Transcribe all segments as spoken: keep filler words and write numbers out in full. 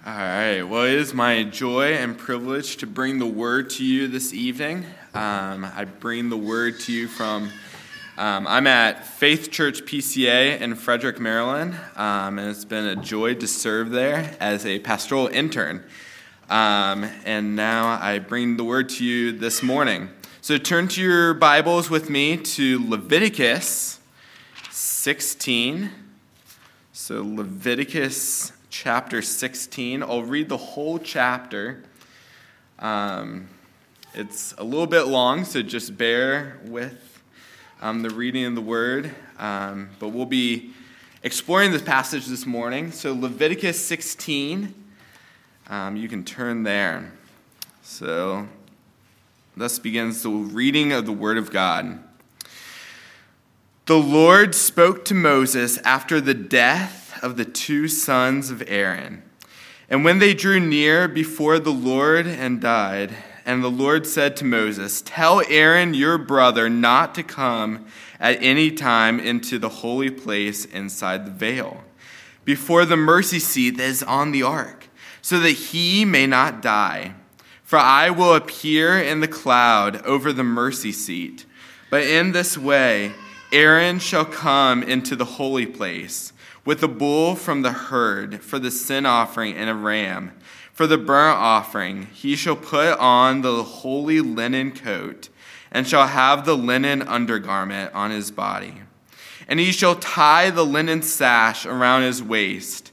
All right. Well, it is my joy and privilege to bring the word to you this evening. Um, I bring the word to you from, um, I'm at Faith Church P C A in Frederick, Maryland, um, and it's been a joy to serve there as a pastoral intern. Um, and now I bring the word to you this morning. So turn to your Bibles with me to Leviticus sixteen. So Leviticus chapter sixteen. I'll read the whole chapter. Um, it's a little bit long, so just bear with um, the reading of the word. Um, but we'll be exploring this passage this morning. So Leviticus sixteen, um, you can turn there. So thus begins the reading of the word of God. The Lord spoke to Moses after the death of the two sons of Aaron. And when they drew near before the Lord and died, and the Lord said to Moses, "Tell Aaron your brother not to come at any time into the holy place inside the veil, before the mercy seat that is on the ark, so that he may not die. For I will appear in the cloud over the mercy seat. But in this way Aaron shall come into the holy place, with a bull from the herd for the sin offering and a ram. For the burnt offering he shall put on the holy linen coat, and shall have the linen undergarment on his body. And he shall tie the linen sash around his waist,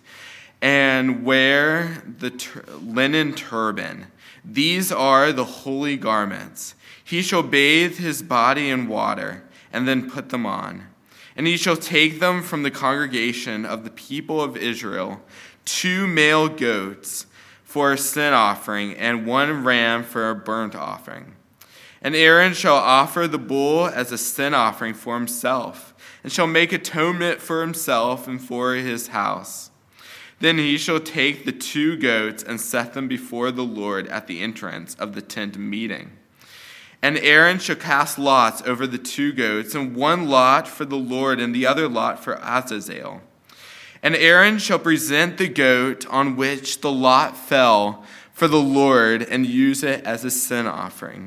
and wear the tur- linen turban. These are the holy garments. He shall bathe his body in water, and then put them on. And he shall take them from the congregation of the people of Israel, two male goats for a sin offering, and one ram for a burnt offering. And Aaron shall offer the bull as a sin offering for himself, and shall make atonement for himself and for his house. Then he shall take the two goats and set them before the Lord at the entrance of the tent of meeting. And Aaron shall cast lots over the two goats, and one lot for the Lord, and the other lot for Azazel. And Aaron shall present the goat on which the lot fell for the Lord, and use it as a sin offering.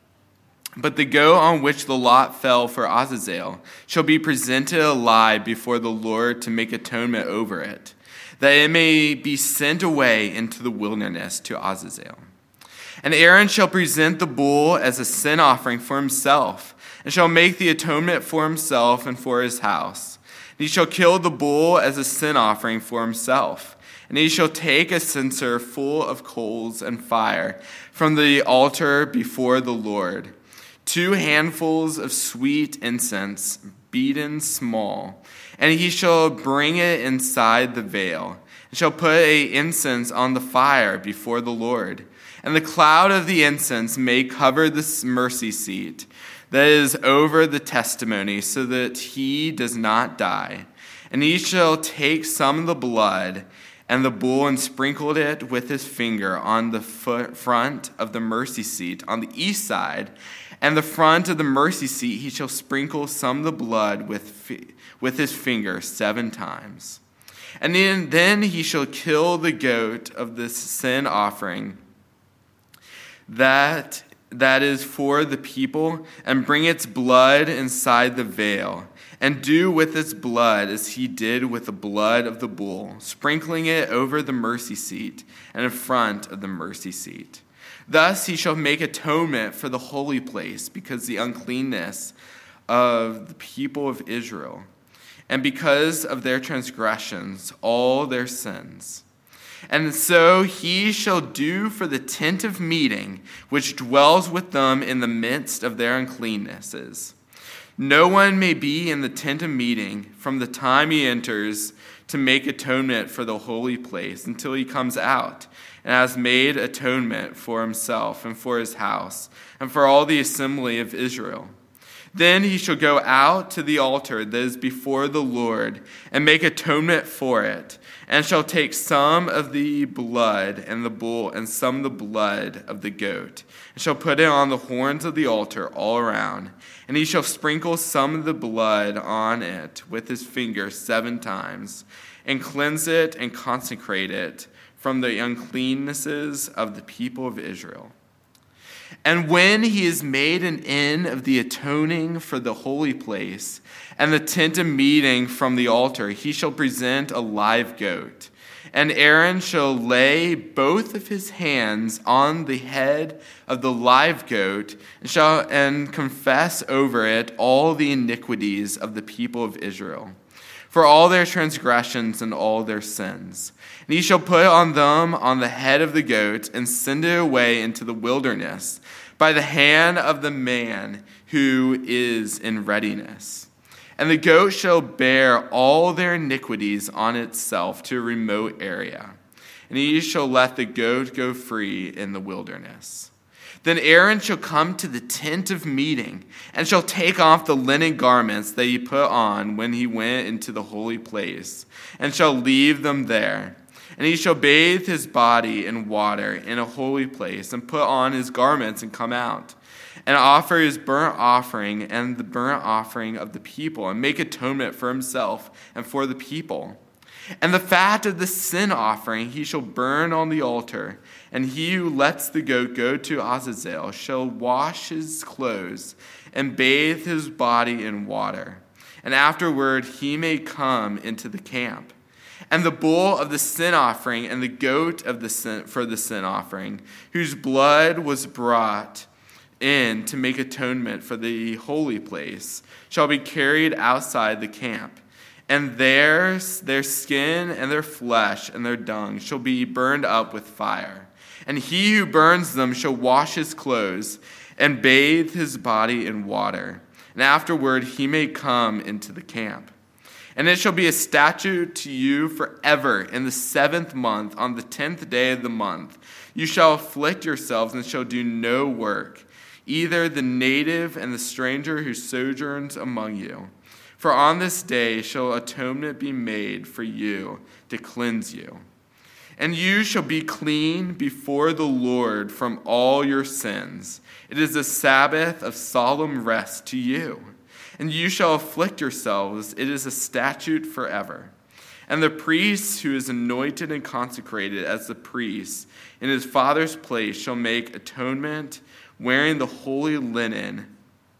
But the goat on which the lot fell for Azazel shall be presented alive before the Lord to make atonement over it, that it may be sent away into the wilderness to Azazel. And Aaron shall present the bull as a sin offering for himself, and shall make the atonement for himself and for his house. And he shall kill the bull as a sin offering for himself. And he shall take a censer full of coals and fire from the altar before the Lord, two handfuls of sweet incense, beaten small. And he shall bring it inside the veil, and shall put a incense on the fire before the Lord. And the cloud of the incense may cover the mercy seat that is over the testimony, so that he does not die. And he shall take some of the blood and the bull, and sprinkle it with his finger on the foot front of the mercy seat on the east side. And the front of the mercy seat he shall sprinkle some of the blood with, with his finger seven times. And then, then he shall kill the goat of the sin offering that that is for the people, and bring its blood inside the veil, and do with its blood as he did with the blood of the bull, sprinkling it over the mercy seat and in front of the mercy seat. Thus he shall make atonement for the holy place, because the uncleanness of the people of Israel, and because of their transgressions, all their sins. And so he shall do for the tent of meeting, which dwells with them in the midst of their uncleannesses. No one may be in the tent of meeting from the time he enters to make atonement for the holy place until he comes out and has made atonement for himself and for his house and for all the assembly of Israel. Then he shall go out to the altar that is before the Lord and make atonement for it, and shall take some of the blood and the bull and some of the blood of the goat, and shall put it on the horns of the altar all around. And he shall sprinkle some of the blood on it with his finger seven times, and cleanse it and consecrate it from the uncleannesses of the people of Israel. And when he has made an end of the atoning for the holy place and the tent of meeting from the altar, he shall present a live goat. And Aaron shall lay both of his hands on the head of the live goat and shall and confess over it all the iniquities of the people of Israel, for all their transgressions and all their sins. And he shall put on them on the head of the goat and send it away into the wilderness by the hand of the man who is in readiness. And the goat shall bear all their iniquities on itself to a remote area. And he shall let the goat go free in the wilderness. Then Aaron shall come to the tent of meeting, and shall take off the linen garments that he put on when he went into the holy place, and shall leave them there. And he shall bathe his body in water in a holy place, and put on his garments and come out, and offer his burnt offering and the burnt offering of the people, and make atonement for himself and for the people. And the fat of the sin offering he shall burn on the altar, and he who lets the goat go to Azazel shall wash his clothes and bathe his body in water. And afterward he may come into the camp. And the bull of the sin offering and the goat of the sin, for the sin offering, whose blood was brought in to make atonement for the holy place, shall be carried outside the camp. And theirs, their skin and their flesh and their dung shall be burned up with fire. And he who burns them shall wash his clothes and bathe his body in water. And afterward he may come into the camp. And it shall be a statute to you forever in the seventh month, on the tenth day of the month. You shall afflict yourselves and shall do no work, either the native and the stranger who sojourns among you. For on this day shall atonement be made for you to cleanse you. And you shall be clean before the Lord from all your sins. It is a Sabbath of solemn rest to you. And you shall afflict yourselves. It is a statute forever. And the priest who is anointed and consecrated as the priest in his father's place shall make atonement, wearing the holy linen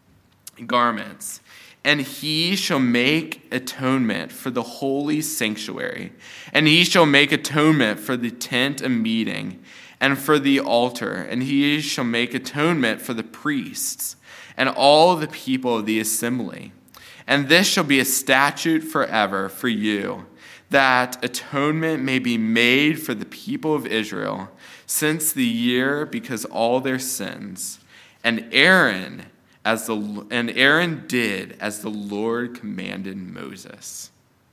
garments. And he shall make atonement for the holy sanctuary. And he shall make atonement for the tent of meeting and for the altar. And he shall make atonement for the priests and all the people of the assembly. And this shall be a statute forever for you, that atonement may be made for the people of Israel since the year, because all their sins. And Aaron As the and Aaron did as the Lord commanded Moses.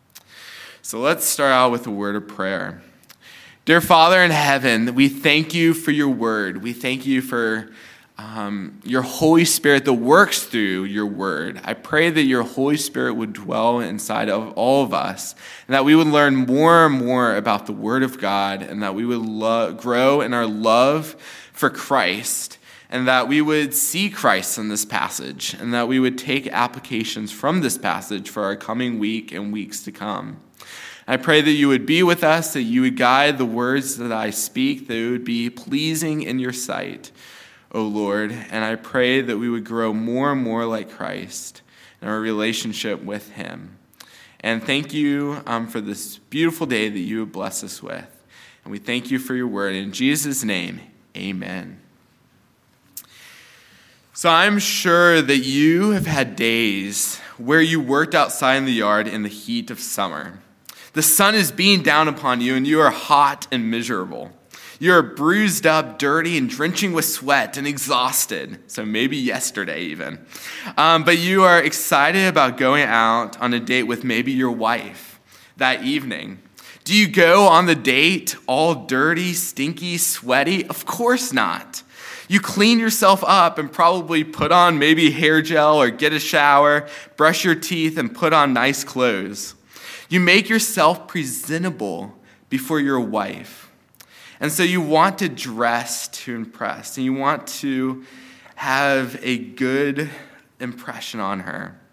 So let's start out with a word of prayer. Dear Father in heaven, we thank you for your word. We thank you for um, your Holy Spirit that works through your word. I pray that your Holy Spirit would dwell inside of all of us, and that we would learn more and more about the word of God, and that we would lo- grow in our love for Christ, and that we would see Christ in this passage, and that we would take applications from this passage for our coming week and weeks to come. I pray that you would be with us, that you would guide the words that I speak, that it would be pleasing in your sight, O Lord. And I pray that we would grow more and more like Christ in our relationship with him. And thank you um, for this beautiful day that you would bless us with. And we thank you for your word. In Jesus' name, amen. So I'm sure that you have had days where you worked outside in the yard in the heat of summer. The sun is beating down upon you, and you are hot and miserable. You are bruised up, dirty, and drenching with sweat and exhausted. So maybe yesterday even. Um, but you are excited about going out on a date with maybe your wife that evening. Do you go on the date all dirty, stinky, sweaty? Of course not. You clean yourself up and probably put on maybe hair gel or get a shower, brush your teeth, and put on nice clothes. You make yourself presentable before your wife. And so you want to dress to impress, and you want to have a good impression on her.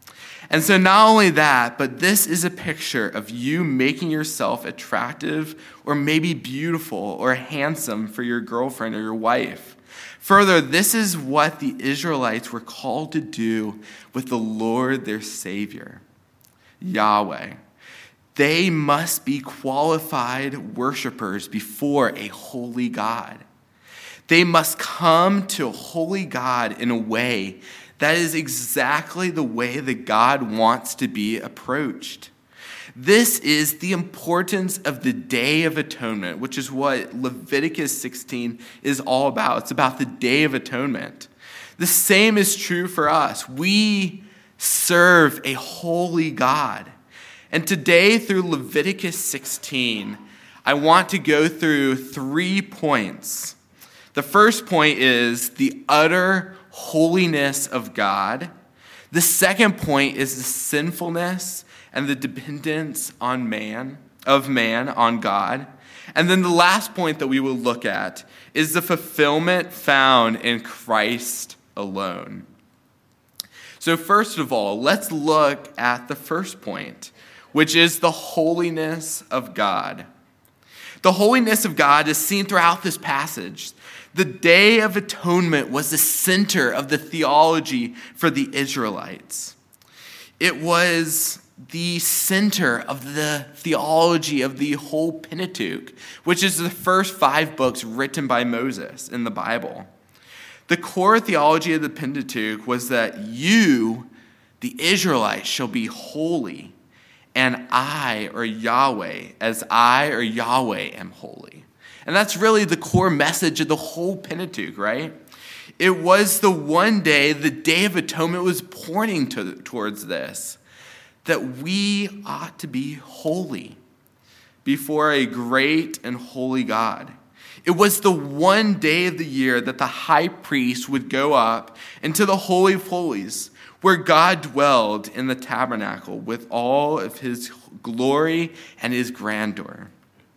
And so not only that, but this is a picture of you making yourself attractive or maybe beautiful or handsome for your girlfriend or your wife. Further, this is what the Israelites were called to do with the Lord their Savior, Yahweh. They must be qualified worshipers before a holy God. They must come to a holy God in a way that is exactly the way that God wants to be approached. This is the importance of the Day of Atonement, which is what Leviticus sixteen is all about. It's about the Day of Atonement. The same is true for us. We serve a holy God. And today, through Leviticus sixteen, I want to go through three points. The first point is the utter holiness of God. The second point is the sinfulness and the dependence on man, of man on God. And then the last point that we will look at is the fulfillment found in Christ alone. So first of all, let's look at the first point, which is the holiness of God. The holiness of God is seen throughout this passage. The Day of Atonement was the center of the theology for the Israelites. It was the center of the theology of the whole Pentateuch, which is the first five books written by Moses in the Bible. The core theology of the Pentateuch was that you, the Israelites, shall be holy, and I, or Yahweh, as I, or Yahweh, am holy. And that's really the core message of the whole Pentateuch, right? It was the one day, the Day of Atonement was pointing to, towards this, that we ought to be holy before a great and holy God. It was the one day of the year that the high priest would go up into the Holy of Holies, where God dwelled in the tabernacle with all of his glory and his grandeur.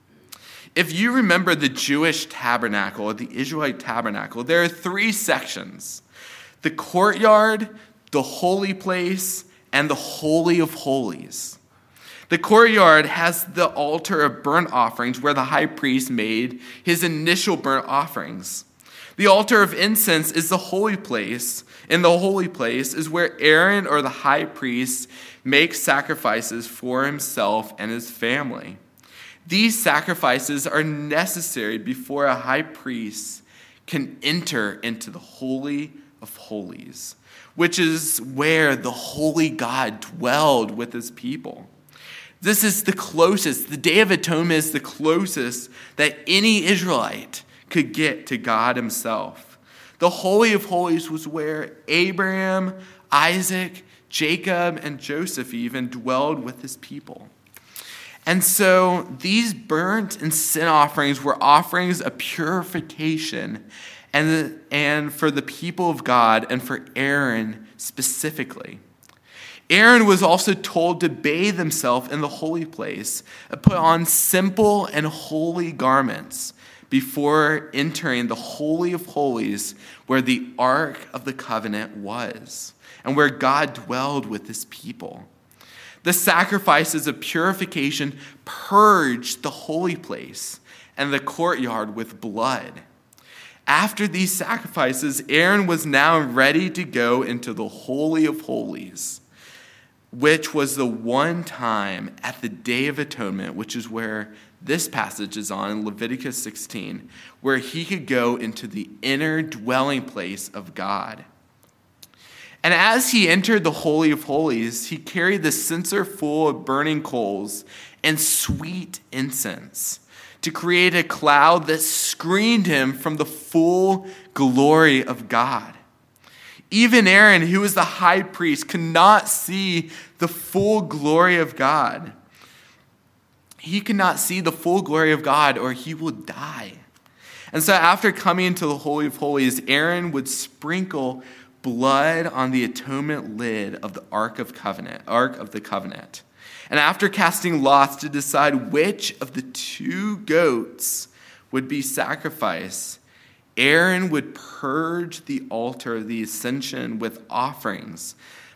If you remember the Jewish tabernacle, the Israelite tabernacle, there are three sections: the courtyard, the holy place, and the Holy of Holies. The courtyard has the altar of burnt offerings where the high priest made his initial burnt offerings. The altar of incense is the holy place. In the holy place is where Aaron, or the high priest, makes sacrifices for himself and his family. These sacrifices are necessary before a high priest can enter into the Holy of Holies, which is where the holy God dwelled with his people. This is the closest, the Day of Atonement is the closest that any Israelite could get to God himself. The Holy of Holies was where Abraham, Isaac, Jacob, and Joseph even dwelled with his people. And so these burnt and sin offerings were offerings of purification and, and for the people of God and for Aaron specifically. Aaron was also told to bathe himself in the holy place and put on simple and holy garments before entering the Holy of Holies, where the Ark of the Covenant was and where God dwelled with his people. The sacrifices of purification purged the holy place and the courtyard with blood. After these sacrifices, Aaron was now ready to go into the Holy of Holies, which was the one time at the Day of Atonement, which is where this passage is on in Leviticus sixteen, where he could go into the inner dwelling place of God. And as he entered the Holy of Holies, he carried the censer full of burning coals and sweet incense to create a cloud that screened him from the full glory of God. Even Aaron, who was the high priest, could not see the full glory of God. He could not see the full glory of God, or he will die. And so after coming into the Holy of Holies, Aaron would sprinkle blood on the atonement lid of the Ark of Covenant, Ark of the Covenant. And after casting lots to decide which of the two goats would be sacrificed, Aaron would purge the altar of the ascension with offerings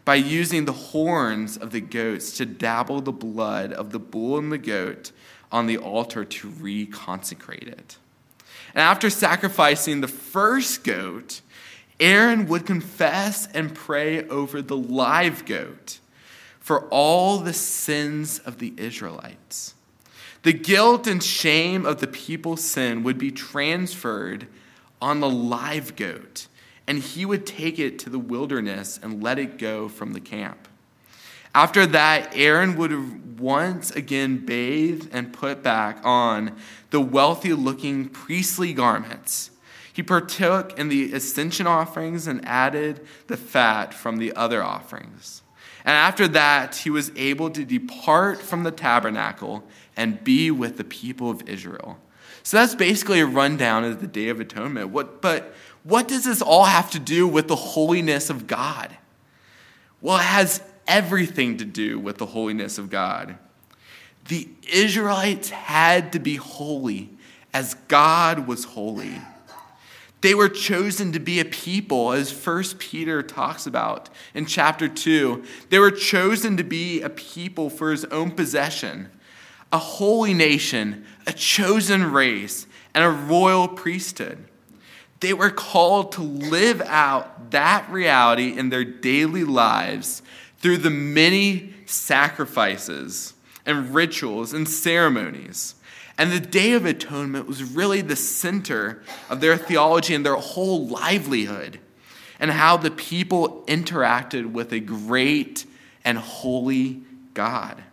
by using the horns of the goats to dabble the blood of the bull and the goat on the altar to reconsecrate it. And after sacrificing the first goat, Aaron would confess and pray over the live goat for all the sins of the Israelites. The guilt and shame of the people's sin would be transferred on the live goat, and he would take it to the wilderness and let it go from the camp. After that, Aaron would once again bathe and put back on the wealthy-looking priestly garments. He partook in the ascension offerings and added the fat from the other offerings. And after that, he was able to depart from the tabernacle and be with the people of Israel. So that's basically a rundown of the Day of Atonement. What, but what does this all have to do with the holiness of God? Well, it has everything to do with the holiness of God. The Israelites had to be holy as God was holy. They were chosen to be a people, as First Peter talks about in chapter two. They were chosen to be a people for his own possession, a holy nation, a chosen race, and a royal priesthood. They were called to live out that reality in their daily lives through the many sacrifices and rituals and ceremonies. And the Day of Atonement was really the center of their theology and their whole livelihood, and how the people interacted with a great and holy God.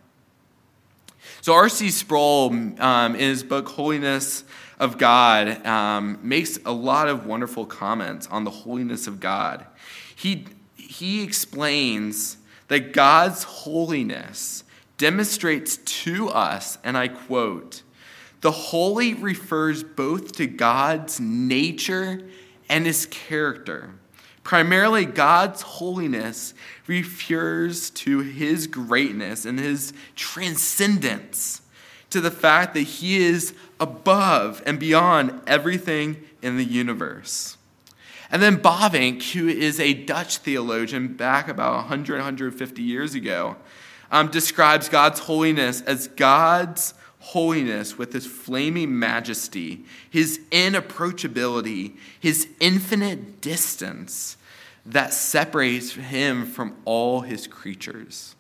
So R C Sproul, um, in his book Holiness of God, um, makes a lot of wonderful comments on the holiness of God. He, he explains that God's holiness demonstrates to us, and I quote, "The holy refers both to God's nature and his character. Primarily, God's holiness refers to his greatness and his transcendence, to the fact that he is above and beyond everything in the universe." And then Bavinck, who is a Dutch theologian back about one hundred, one hundred fifty years ago, um, describes God's holiness as God's holiness with his flaming majesty, his inapproachability, his infinite distance that separates him from all his creatures.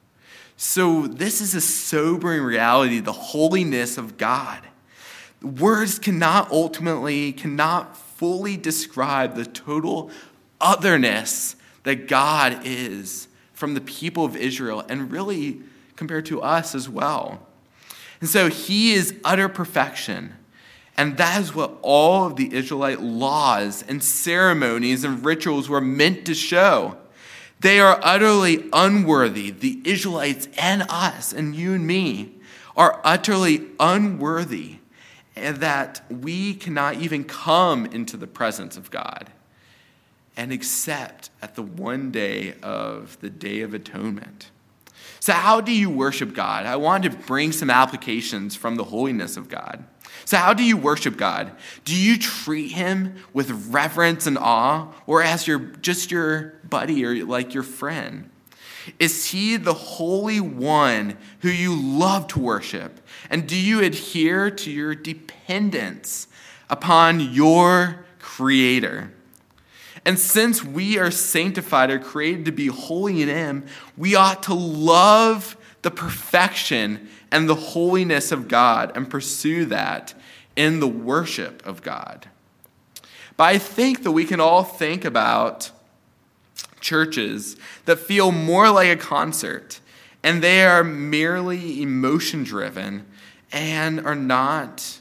So this is a sobering reality, the holiness of God. Words cannot ultimately, cannot fully describe the total otherness that God is from the people of Israel, and really compared to us as well. And so he is utter perfection. And that is what all of the Israelite laws and ceremonies and rituals were meant to show. They are utterly unworthy. The Israelites and us and you and me are utterly unworthy, and that we cannot even come into the presence of God and accept at the one day of the Day of Atonement. So how do you worship God? I wanted to bring some applications from the holiness of God. So how do you worship God? Do you treat him with reverence and awe, or as your just your buddy or like your friend? Is he the Holy One who you love to worship? And do you adhere to your dependence upon your Creator? And since we are sanctified or created to be holy in him, we ought to love the perfection and the holiness of God and pursue that in the worship of God. But I think that we can all think about churches that feel more like a concert, and they are merely emotion-driven and are not.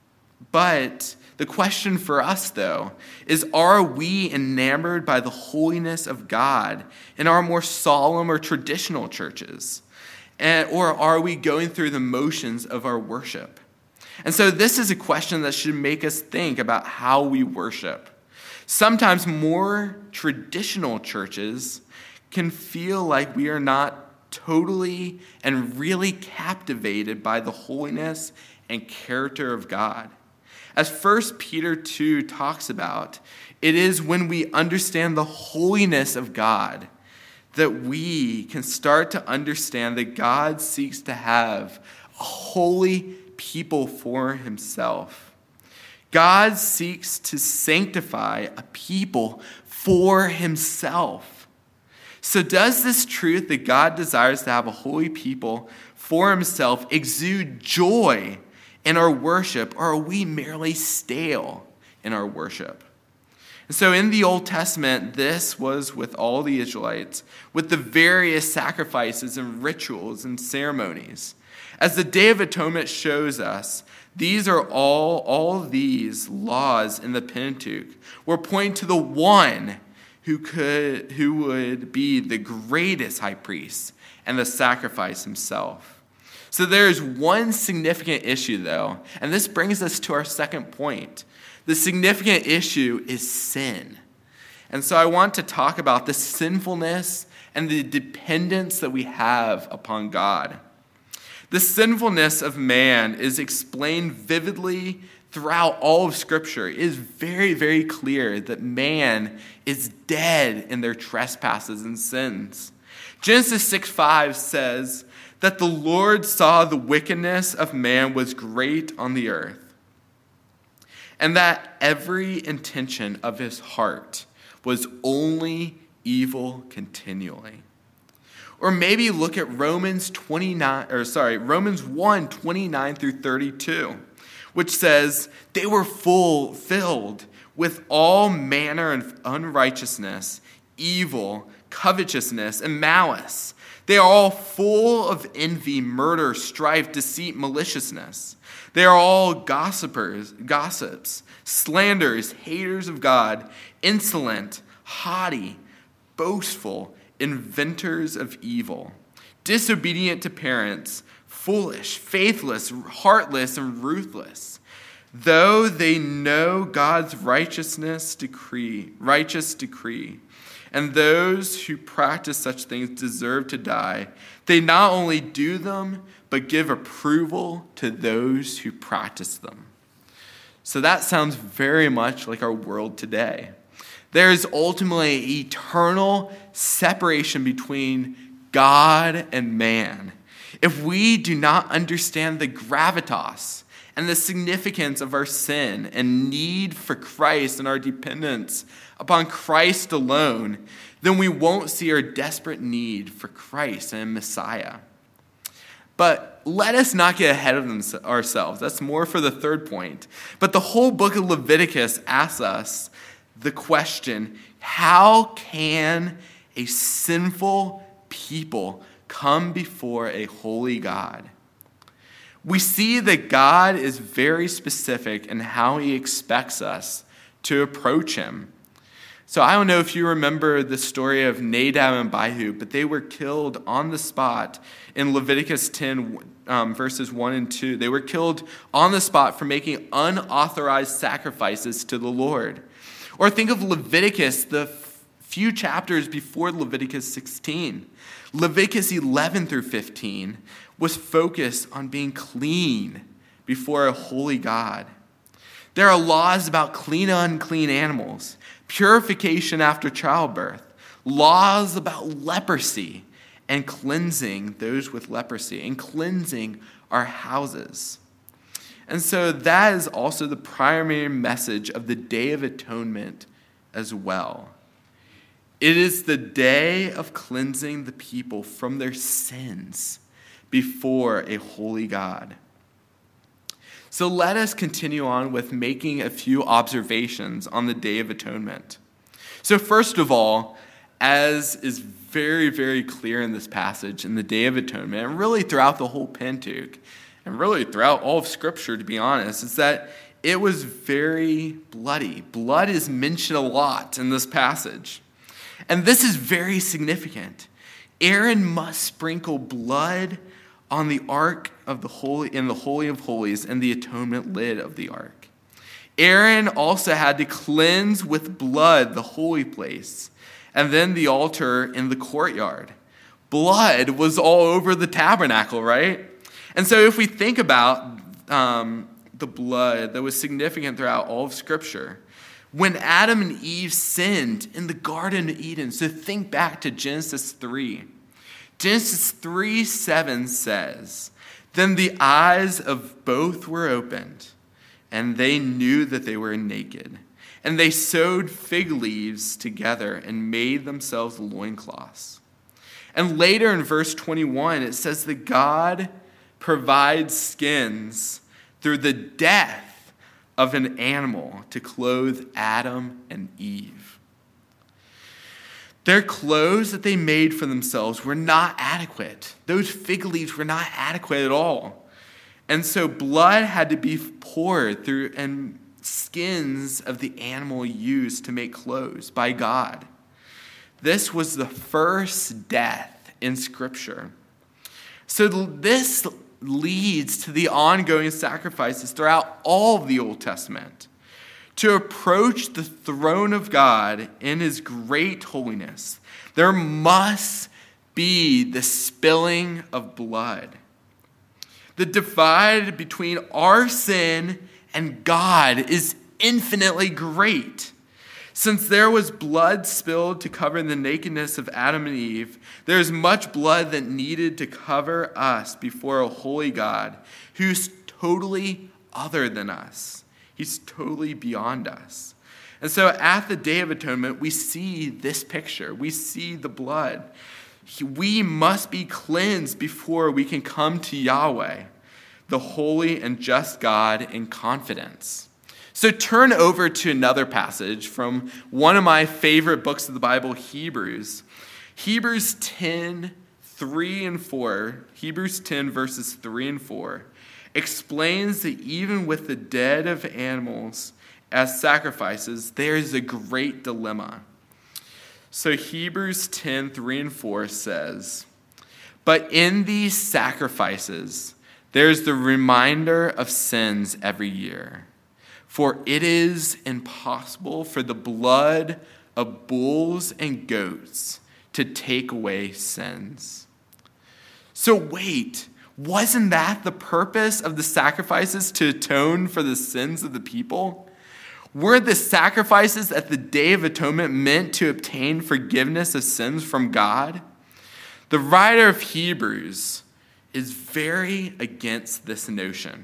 But the question for us, though, is are we enamored by the holiness of God in our more solemn or traditional churches? And, or are we going through the motions of our worship? And so this is a question that should make us think about how we worship. Sometimes more traditional churches can feel like we are not totally and really captivated by the holiness and character of God. As First Peter two talks about, it is when we understand the holiness of God that we can start to understand that God seeks to have a holy people for himself. God seeks to sanctify a people for himself. So does this truth that God desires to have a holy people for himself exude joy in our worship, or are we merely stale in our worship? And so in the Old Testament, this was with all the Israelites, with the various sacrifices and rituals and ceremonies. As the Day of Atonement shows us, these are all, all these laws in the Pentateuch were pointing to the one who could, who would be the greatest high priest and the sacrifice himself. So there is one significant issue, though, and this brings us to our second point. The significant issue is sin. And so I want to talk about the sinfulness and the dependence that we have upon God. The sinfulness of man is explained vividly throughout all of Scripture. It is very, very clear that man is dead in their trespasses and sins. Genesis six five says that the Lord saw the wickedness of man was great on the earth, and that every intention of his heart was only evil continually. Or maybe look at Romans twenty-nine, or sorry, Romans one, twenty-nine through thirty-two, which says, they were full, filled with all manner of unrighteousness, evil, covetousness, and malice. They are all full of envy, murder, strife, deceit, maliciousness. They are all gossipers, gossips, slanderers, haters of God, insolent, haughty, boastful, inventors of evil, disobedient to parents, foolish, faithless, heartless, and ruthless. Though they know God's righteousness decree, righteous decree, and those who practice such things deserve to die, they not only do them, but give approval to those who practice them. So that sounds very much like our world today. There is ultimately an eternal separation between God and man. If we do not understand the gravitas and the significance of our sin and need for Christ and our dependence upon Christ alone, then we won't see our desperate need for Christ and Messiah. But let us not get ahead of them, ourselves. That's more for the third point. But the whole book of Leviticus asks us the question, how can a sinful people come before a holy God? We see that God is very specific in how he expects us to approach him. So I don't know if you remember the story of Nadab and Abihu, but they were killed on the spot in Leviticus ten, um, verses one and two. They were killed on the spot for making unauthorized sacrifices to the Lord. Or think of Leviticus, the f- few chapters before Leviticus sixteen. Leviticus eleven through fifteen was focused on being clean before a holy God. There are laws about clean and unclean animals, purification after childbirth, laws about leprosy and cleansing those with leprosy, and cleansing our houses. And so that is also the primary message of the Day of Atonement as well. It is the day of cleansing the people from their sins before a holy God. So let us continue on with making a few observations on the Day of Atonement. So first of all, as is very, very clear in this passage, in the Day of Atonement, and really throughout the whole Pentateuch, and really throughout all of Scripture, to be honest, is that it was very bloody. Blood is mentioned a lot in this passage. And this is very significant. Aaron must sprinkle blood on the ark of the holy, in the Holy of Holies, and the atonement lid of the ark. Aaron also had to cleanse with blood the holy place, and then the altar in the courtyard. Blood was all over the tabernacle, right? And so if we think about um, the blood that was significant throughout all of Scripture, when Adam and Eve sinned in the Garden of Eden. So think back to Genesis three. Genesis three seven says, "Then the eyes of both were opened, and they knew that they were naked. And they sewed fig leaves together and made themselves loincloths." And later in verse twenty-one, it says that God provides skins through the death of an animal to clothe Adam and Eve. Their clothes that they made for themselves were not adequate. Those fig leaves were not adequate at all. And so blood had to be poured through and skins of the animal used to make clothes by God. This was the first death in Scripture. So this leads to the ongoing sacrifices throughout all of the Old Testament. To approach the throne of God in his great holiness, there must be the spilling of blood. The divide between our sin and God is infinitely great. Since there was blood spilled to cover the nakedness of Adam and Eve, there is much blood that needed to cover us before a holy God who's totally other than us. He's totally beyond us. And so at the Day of Atonement, we see this picture. We see the blood. We must be cleansed before we can come to Yahweh, the holy and just God, in confidence. So turn over to another passage from one of my favorite books of the Bible, Hebrews. Hebrews ten, three and four, Hebrews ten, verses three and four, explains that even with the dead of animals as sacrifices, there is a great dilemma. So Hebrews ten, three and four says, "But in these sacrifices, there's the reminder of sins every year. For it is impossible for the blood of bulls and goats to take away sins." So wait, wasn't that the purpose of the sacrifices, to atone for the sins of the people? Were the sacrifices at the Day of Atonement meant to obtain forgiveness of sins from God? The writer of Hebrews is very against this notion.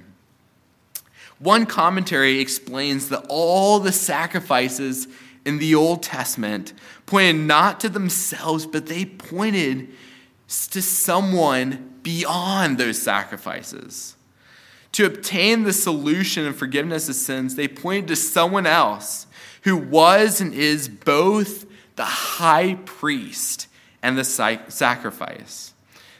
One commentary explains that all the sacrifices in the Old Testament pointed not to themselves, but they pointed to someone beyond those sacrifices. To obtain the solution and forgiveness of sins, they pointed to someone else who was and is both the high priest and the sacrifice.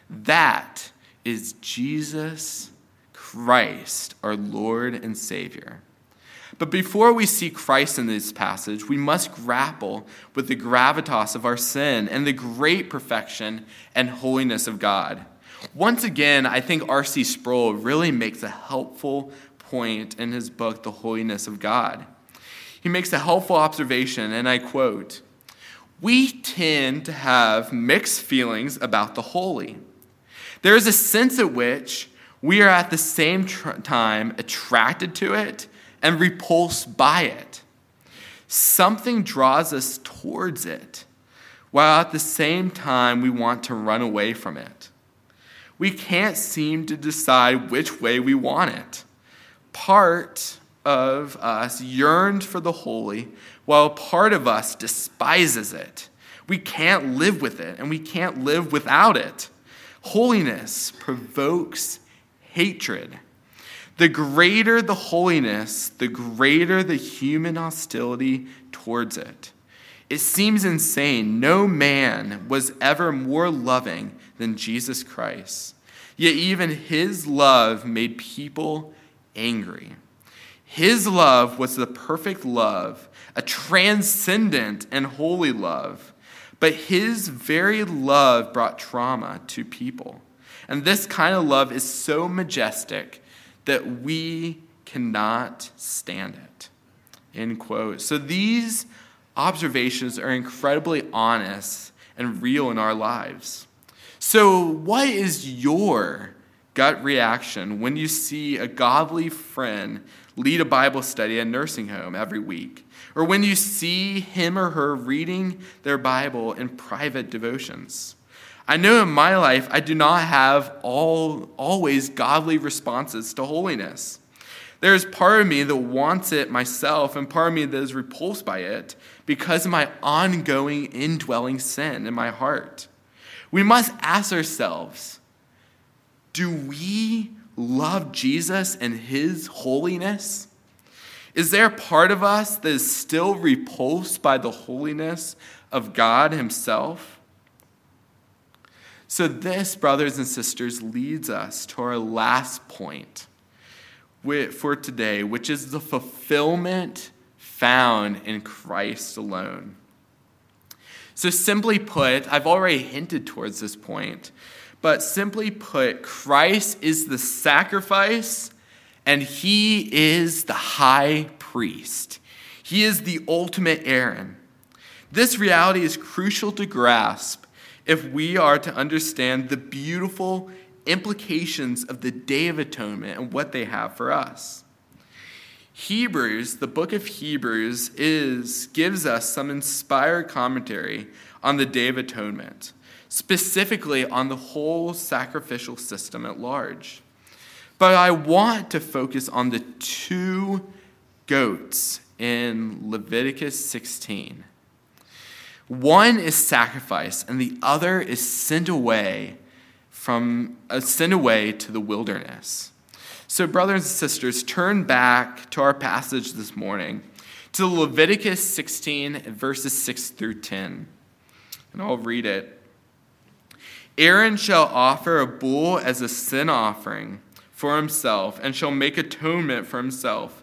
That is Jesus Christ, our Lord and Savior. But before we see Christ in this passage, we must grapple with the gravitas of our sin and the great perfection and holiness of God. Once again, I think R C Sproul really makes a helpful point in his book, The Holiness of God. He makes a helpful observation, and I quote, "We tend to have mixed feelings about the holy. There is a sense at which we are at the same tr- time attracted to it and repulsed by it. Something draws us towards it, while at the same time we want to run away from it. We can't seem to decide which way we want it. Part of us yearns for the holy, while part of us despises it. We can't live with it, and we can't live without it. Holiness provokes hatred. The greater the holiness, the greater the human hostility towards it. It seems insane. No man was ever more loving than Jesus Christ. Yet even his love made people angry. His love was the perfect love, a transcendent and holy love. But his very love brought trauma to people. And this kind of love is so majestic that we cannot stand it." End quote. So these observations are incredibly honest and real in our lives. So what is your gut reaction when you see a godly friend lead a Bible study at a nursing home every week, or when you see him or her reading their Bible in private devotions. I know in my life I do not have all always godly responses to holiness. There is part of me that wants it myself and part of me that is repulsed by it because of my ongoing indwelling sin in my heart. We must ask ourselves, do we love Jesus and his holiness? Is there a part of us that is still repulsed by the holiness of God himself? So this, brothers and sisters, leads us to our last point for today, which is the fulfillment found in Christ alone. So simply put, I've already hinted towards this point, but simply put, Christ is the sacrifice and he is the high priest. He is the ultimate Aaron. This reality is crucial to grasp if we are to understand the beautiful implications of the Day of Atonement and what they have for us. Hebrews, the book of Hebrews, is gives us some inspired commentary on the Day of Atonement, specifically on the whole sacrificial system at large. But I want to focus on the two goats in Leviticus sixteen. One is sacrifice, and the other is sent away from uh, sent away to the wilderness. So, brothers and sisters, turn back to our passage this morning to Leviticus sixteen, verses six through ten, and I'll read it. Aaron shall offer a bull as a sin offering for himself, and shall make atonement for himself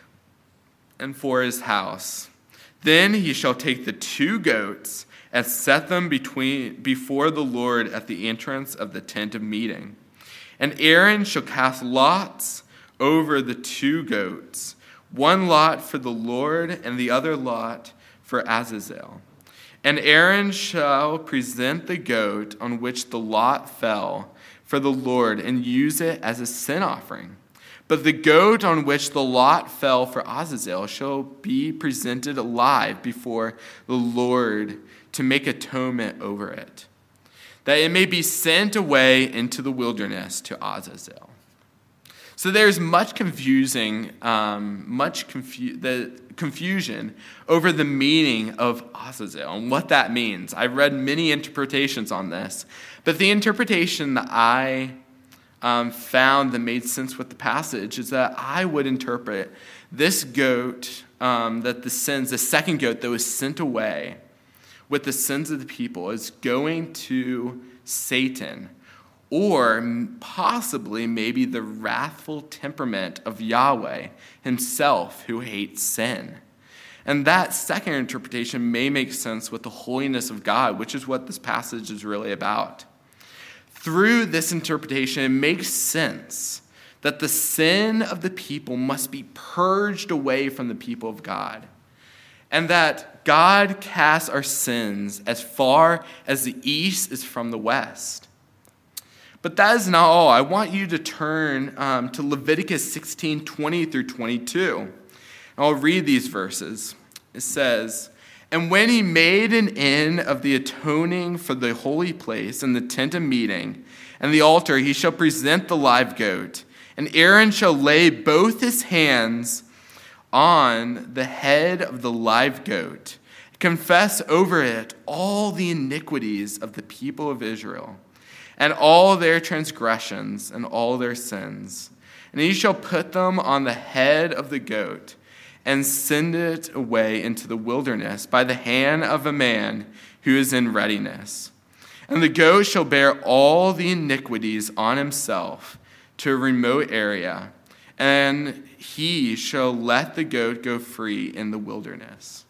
and for his house. Then he shall take the two goats and set them between before the Lord at the entrance of the tent of meeting. And Aaron shall cast lots over the two goats, one lot for the Lord and the other lot for Azazel. And Aaron shall present the goat on which the lot fell for the Lord and use it as a sin offering. But the goat on which the lot fell for Azazel shall be presented alive before the Lord to make atonement over it, that it may be sent away into the wilderness to Azazel. So there's much confusing, um, much confu- the confusion over the meaning of Azazel and what that means. I've read many interpretations on this, but the interpretation that I um, found that made sense with the passage is that I would interpret this goat, um, that the sins, the second goat that was sent away with the sins of the people, is going to Satan, or possibly maybe the wrathful temperament of Yahweh himself, who hates sin. And that second interpretation may make sense with the holiness of God, which is what this passage is really about. Through this interpretation, it makes sense that the sin of the people must be purged away from the people of God, and that God casts our sins as far as the east is from the west. But that is not all. I want you to turn um, to Leviticus sixteen, twenty through twenty-two. And I'll read these verses. It says, "And when he made an end of the atoning for the holy place and the tent of meeting and the altar, he shall present the live goat. And Aaron shall lay both his hands on the head of the live goat, confess over it all the iniquities of the people of Israel, and all their transgressions and all their sins. And he shall put them on the head of the goat and send it away into the wilderness by the hand of a man who is in readiness. And the goat shall bear all the iniquities on himself to a remote area, and he shall let the goat go free in the wilderness."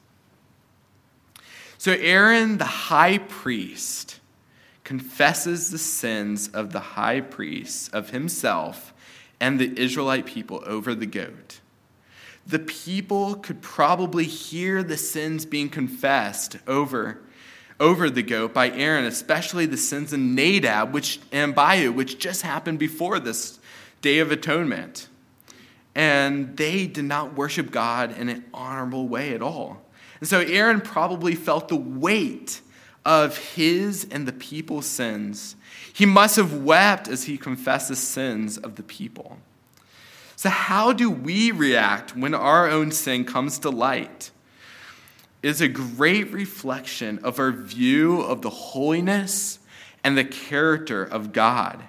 So Aaron, the high priest, confesses the sins of the high priest, of himself and the Israelite people over the goat. The people could probably hear the sins being confessed over, over the goat by Aaron, especially the sins of Nadab which, and Abihu, which just happened before this Day of Atonement. and they did not worship God in an honorable way at all. And so Aaron probably felt the weight of his and the people's sins. He must have wept as he confessed the sins of the people. So how do we react when our own sin comes to light? It is a great reflection of our view of the holiness and the character of God.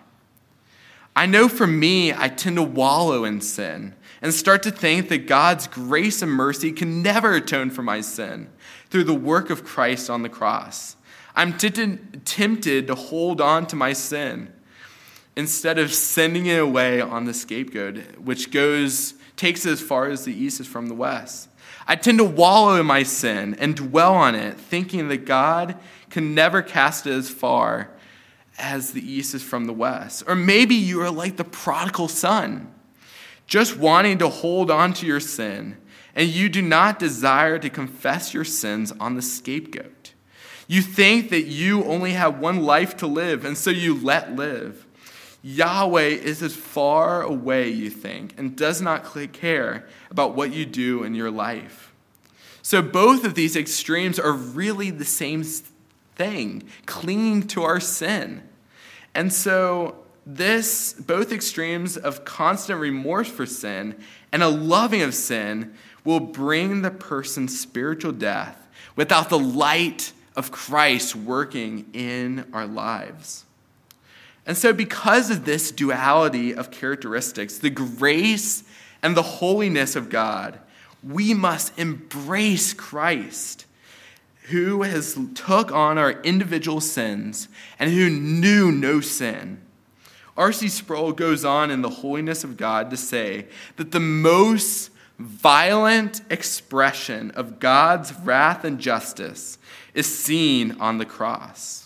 I know for me, I tend to wallow in sin and start to think that God's grace and mercy can never atone for my sin through the work of Christ on the cross. I'm tempted, tempted to hold on to my sin instead of sending it away on the scapegoat, which goes takes it as far as the east is from the west. I tend to wallow in my sin and dwell on it, thinking that God can never cast it as far as the east is from the west. Or maybe you are like the prodigal son, just wanting to hold on to your sin, and you do not desire to confess your sins on the scapegoat. You think that you only have one life to live, and so you let live. Yahweh is as far away, you think, and does not care about what you do in your life. So both of these extremes are really the same thing, clinging to our sin. And so this, both extremes of constant remorse for sin and a loving of sin will bring the person's spiritual death without the light of Christ working in our lives. And so because of this duality of characteristics, the grace and the holiness of God, we must embrace Christ, who has took on our individual sins and who knew no sin. R C Sproul goes on in The Holiness of God to say that the most violent expression of God's wrath and justice is seen on the cross.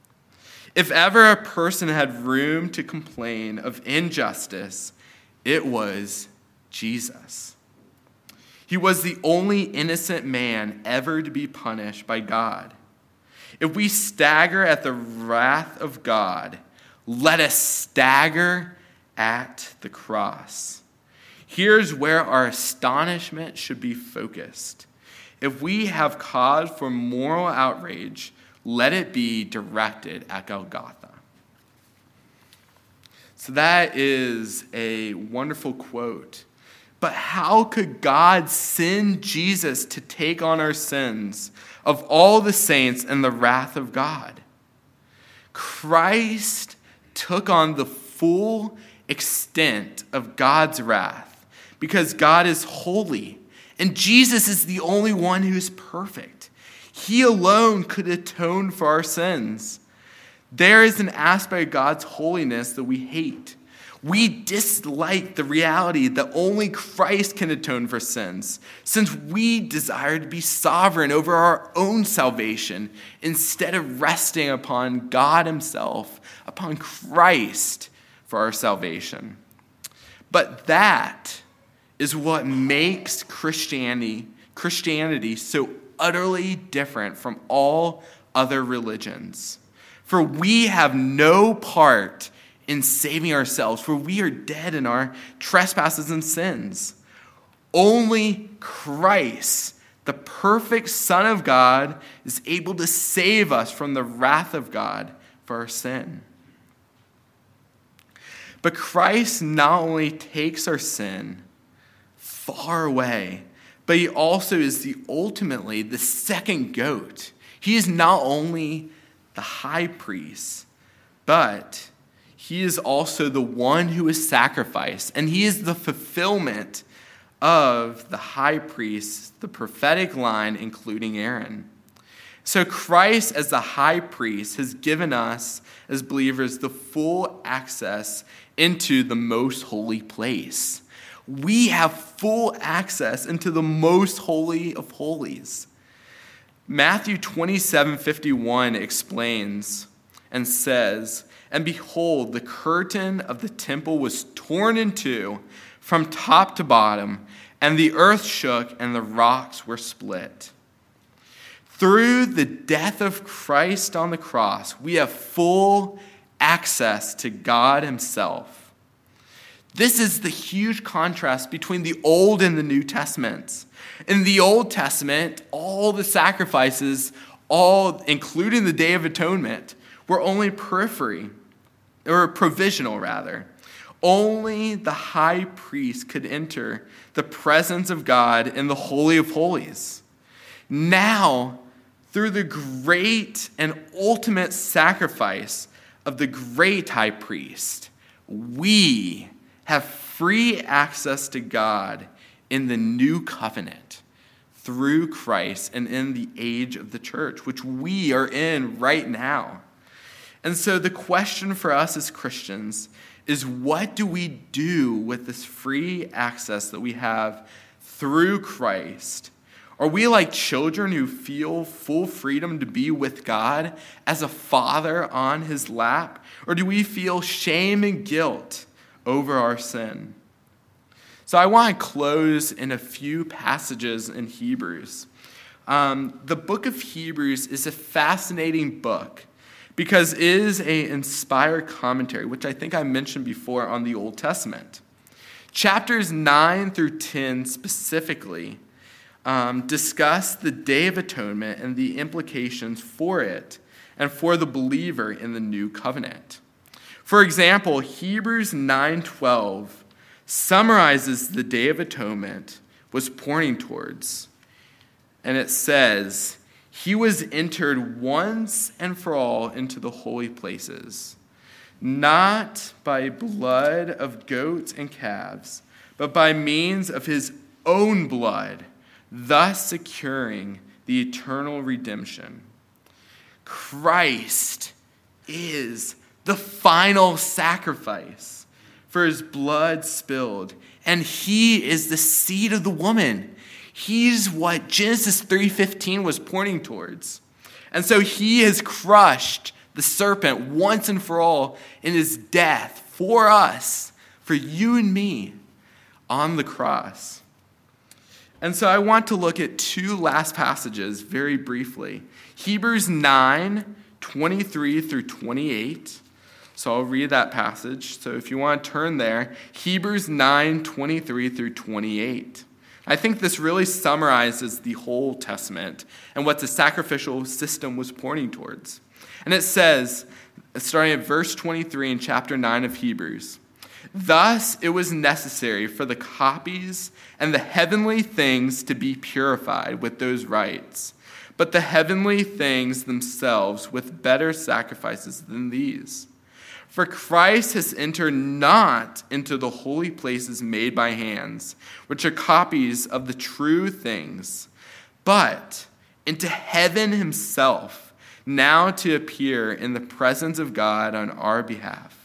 If ever a person had room to complain of injustice, it was Jesus. He was the only innocent man ever to be punished by God. If we stagger at the wrath of God, let us stagger at the cross. Here's where our astonishment should be focused. If we have cause for moral outrage, let it be directed at Golgotha. So that is a wonderful quote. But how could God send Jesus to take on our sins of all the saints and the wrath of God? Christ took on the full extent of God's wrath because God is holy, and Jesus is the only one who is perfect. He alone could atone for our sins. There is an aspect of God's holiness that we hate. We dislike the reality that only Christ can atone for sins, since we desire to be sovereign over our own salvation instead of resting upon God himself, upon Christ for our salvation. But that is what makes Christianity, Christianity so utterly different from all other religions. For we have no part in saving ourselves, for we are dead in our trespasses and sins. Only Christ, the perfect Son of God, is able to save us from the wrath of God for our sin. But Christ not only takes our sin far away, but he also is the ultimately the second goat. He is not only the high priest, but he is also the one who is sacrificed, and he is the fulfillment of the high priest, the prophetic line, including Aaron. So Christ, as the high priest, has given us, as believers, the full access into the most holy place. We have full access into the most holy of holies. Matthew twenty-seven fifty-one explains and says, "And behold, the curtain of the temple was torn in two from top to bottom, and the earth shook and the rocks were split." Through the death of Christ on the cross, we have full access to God himself. This is the huge contrast between the Old and the New Testaments. In the Old Testament, all the sacrifices, all including the Day of Atonement, were only periphery, or provisional rather. Only the high priest could enter the presence of God in the Holy of Holies. Now, through the great and ultimate sacrifice of the great high priest, we have free access to God in the new covenant through Christ and in the age of the church, which we are in right now. And so the question for us as Christians is, what do we do with this free access that we have through Christ? Are we like children who feel full freedom to be with God as a father on his lap? Or do we feel shame and guilt over our sin? So I want to close in a few passages in Hebrews. Um, the book of Hebrews is a fascinating book because it is an inspired commentary, which I think I mentioned before on the Old Testament. Chapters nine through ten specifically um, discuss the Day of Atonement and the implications for it and for the believer in the new covenant. For example, Hebrews nine twelve summarizes the Day of Atonement was pointing towards. And it says, he was entered once and for all into the holy places, not by blood of goats and calves, but by means of his own blood, thus securing the eternal redemption. Christ is the final sacrifice for his blood spilled, and he is the seed of the woman. He's what Genesis three fifteen was pointing towards. And so he has crushed the serpent once and for all in his death for us, for you and me, on the cross. And so I want to look at two last passages very briefly. Hebrews nine twenty-three through twenty-eight. So I'll read that passage. So if you want to turn there, Hebrews nine twenty-three through twenty-eight. I think this really summarizes the whole Testament and what the sacrificial system was pointing towards. And it says, starting at verse twenty-three in chapter nine of Hebrews, thus it was necessary for the copies and the heavenly things to be purified with those rites, but the heavenly things themselves with better sacrifices than these. For Christ has entered not into the holy places made by hands, which are copies of the true things, but into heaven himself, now to appear in the presence of God on our behalf.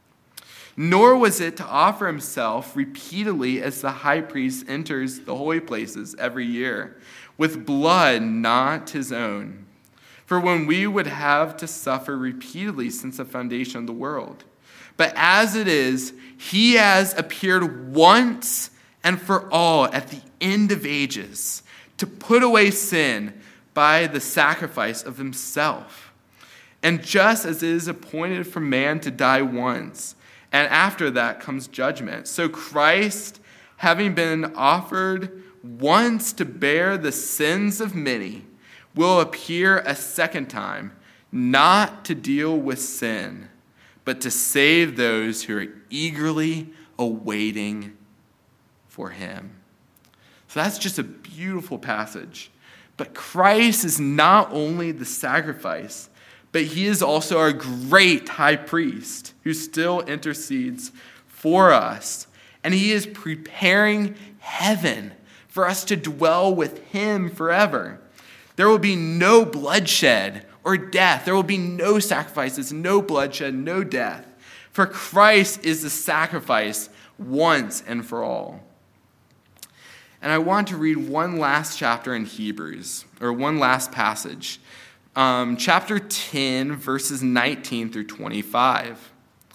Nor was it to offer himself repeatedly as the high priest enters the holy places every year, with blood not his own. For when we would have to suffer repeatedly since the foundation of the world. But as it is, he has appeared once and for all at the end of ages to put away sin by the sacrifice of himself. And just as it is appointed for man to die once, and after that comes judgment, so Christ, having been offered once to bear the sins of many, will appear a second time, not to deal with sin, but to save those who are eagerly awaiting for him. So that's just a beautiful passage. But Christ is not only the sacrifice, but he is also our great high priest who still intercedes for us. And he is preparing heaven for us to dwell with him forever. There will be no bloodshed or death. There will be no sacrifices, no bloodshed, no death. For Christ is the sacrifice once and for all. And I want to read one last chapter in Hebrews, or one last passage. Um, chapter ten, verses nineteen through twenty-five.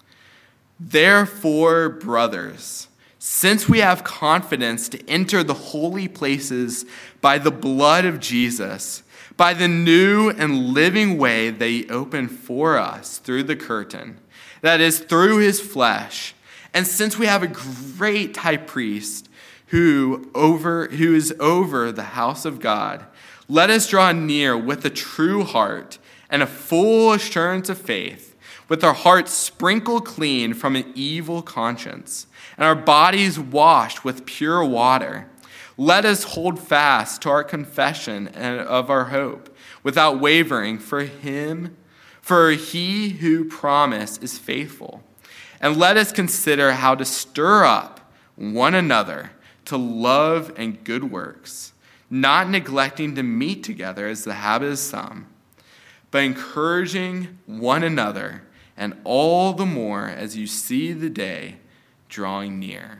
Therefore, brothers, since we have confidence to enter the holy places by the blood of Jesus, by the new and living way that he opened for us through the curtain, that is, through his flesh, And since we have a great high priest who over who is over the house of God, let us draw near with a true heart and a full assurance of faith, with our hearts sprinkled clean from an evil conscience, and our bodies washed with pure water. Let us hold fast to our confession of our hope, without wavering, for him, for he who promised is faithful. And let us consider how to stir up one another to love and good works, not neglecting to meet together as the habit of some, but encouraging one another, and all the more as you see the day drawing near.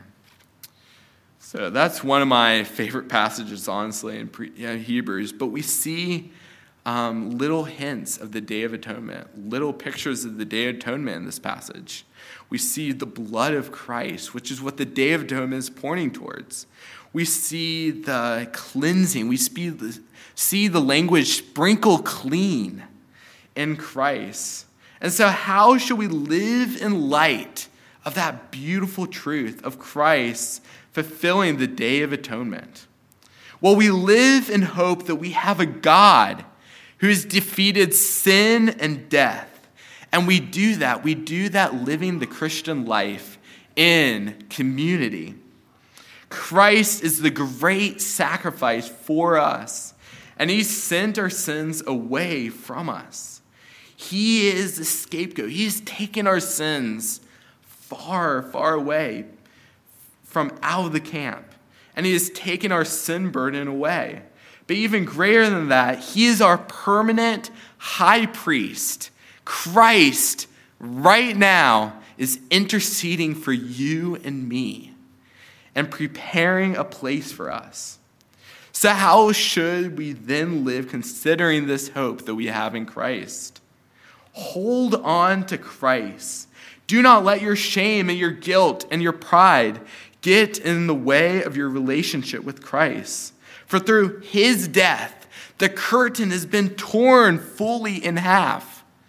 So that's one of my favorite passages, honestly, in pre- yeah, Hebrews. But we see um, little hints of the Day of Atonement, little pictures of the Day of Atonement in this passage. We see the blood of Christ, which is what the Day of Atonement is pointing towards. We see the cleansing. We see the, see the language sprinkle clean in Christ. And so how should we live in light of that beautiful truth of Christ fulfilling the Day of Atonement? Well, we live in hope that we have a God who has defeated sin and death. And we do that. We do that living the Christian life in community. Christ is the great sacrifice for us, and he sent our sins away from us. He is the scapegoat. He's taken our sins far, far away from out of the camp, and he has taken our sin burden away. But even greater than that, he is our permanent high priest. Christ, right now, is interceding for you and me and preparing a place for us. So how should we then live considering this hope that we have in Christ? Hold on to Christ. Do not let your shame and your guilt and your pride get in the way of your relationship with Christ. For through his death, the curtain has been torn fully in half.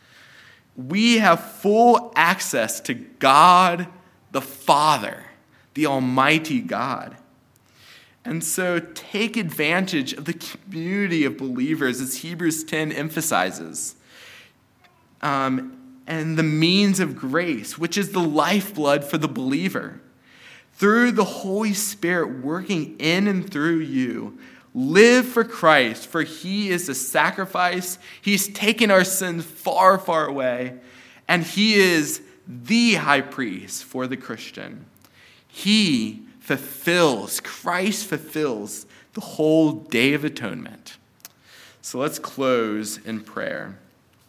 We have full access to God the Father, the Almighty God. And so take advantage of the community of believers, as Hebrews ten emphasizes, um, and the means of grace, which is the lifeblood for the believer. Through the Holy Spirit working in and through you, live for Christ, for he is the sacrifice. He's taken our sins far, far away, and he is the high priest for the Christian. He fulfills, Christ fulfills the whole Day of Atonement. So let's close in prayer.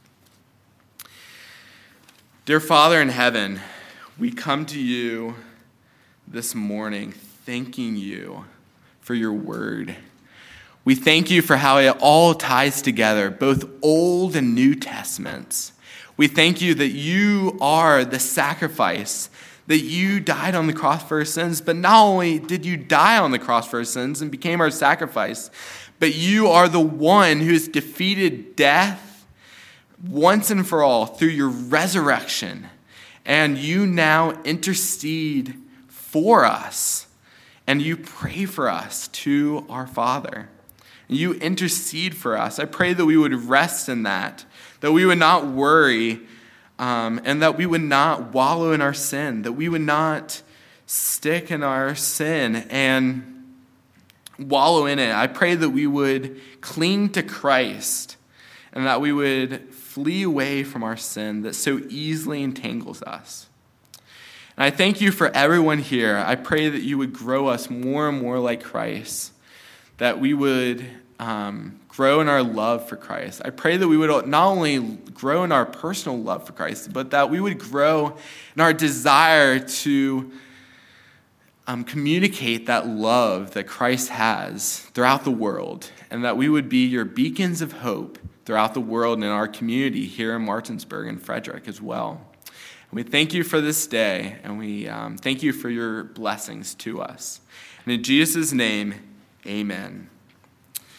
Dear Father in heaven, we come to you this morning thanking you for your word. We thank you for how it all ties together, both Old and New Testaments. We thank you that you are the sacrifice, that you died on the cross for our sins, but not only did you die on the cross for our sins and became our sacrifice, but you are the one who has defeated death once and for all through your resurrection. And you now intercede for us, and you pray for us to our Father. You intercede for us. I pray that we would rest in that, that we would not worry, um, and that we would not wallow in our sin, that we would not stick in our sin and wallow in it. I pray that we would cling to Christ, and that we would flee away from our sin that so easily entangles us. And I thank you for everyone here. I pray that you would grow us more and more like Christ, that we would um, grow in our love for Christ. I pray that we would not only grow in our personal love for Christ, but that we would grow in our desire to um, communicate that love that Christ has throughout the world, and that we would be your beacons of hope throughout the world and in our community here in Martinsburg and Frederick as well. And we thank you for this day, and we um, thank you for your blessings to us. And in Jesus' name, amen.